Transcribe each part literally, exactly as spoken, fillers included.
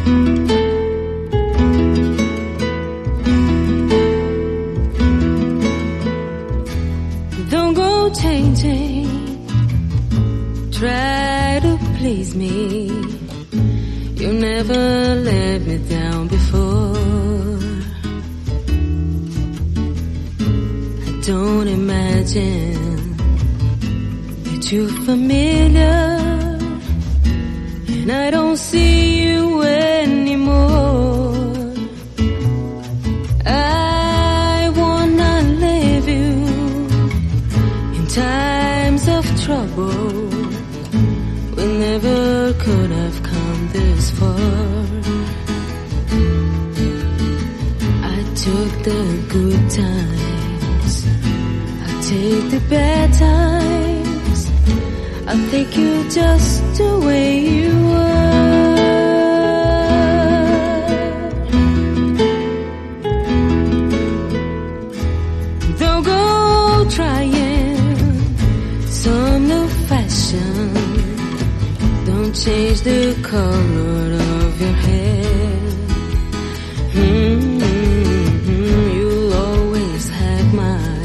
Don't go changing, try to please me. You never let me down before. I don't imagine that you're familiar, and I don't see you anymore. I wanna leave you in times of trouble. We never could have come this far. I took the good times, I take the bad times. I'll take you just the way you are. Don't go trying some new fashion. Don't change the color of your hair. Mm-hmm. You'll always have my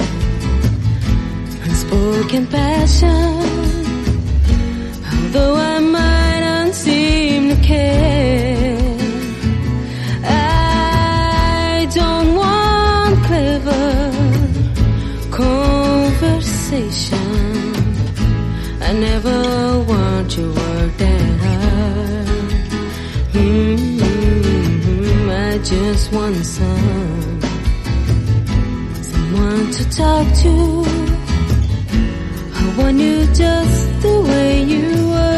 unspoken passion. Although I might not seem to care, I don't want clever conversation. I never want you work that hard. Mm-hmm. I just want some someone to talk to. I want you just the way you are.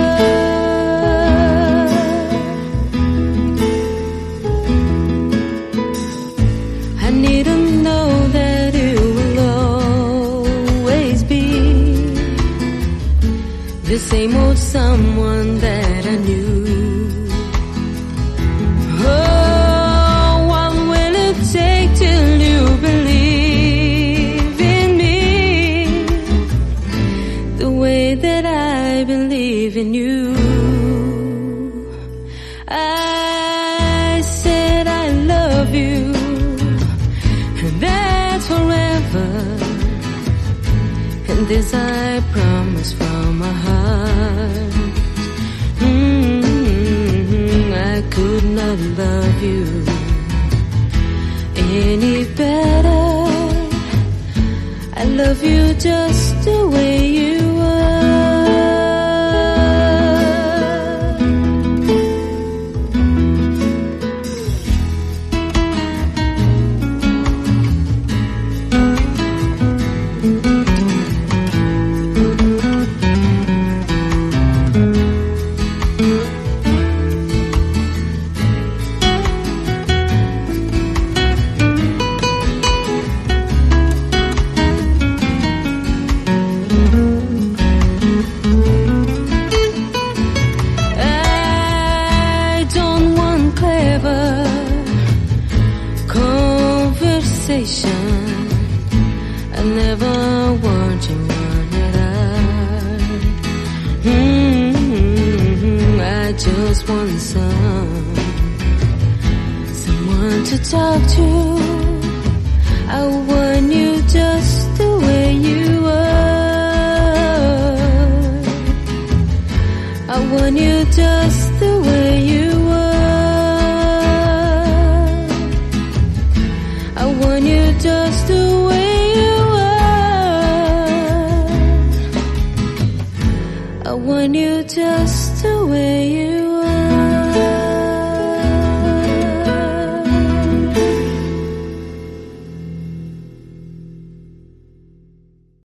I need to know that you will always be the same old someone that I knew. Oh, what will it take till you believe in me the way that I believe in you? I said I love you, and that's forever. And this I promise from my heart. Mm-hmm. I could not love you any better. I love you just the way you are. I never want you one at all. Mm-hmm. I just want some someone to talk to. I want you just the way you are. I want you just the way you are. I want you just the way you are. I want you just the way you are.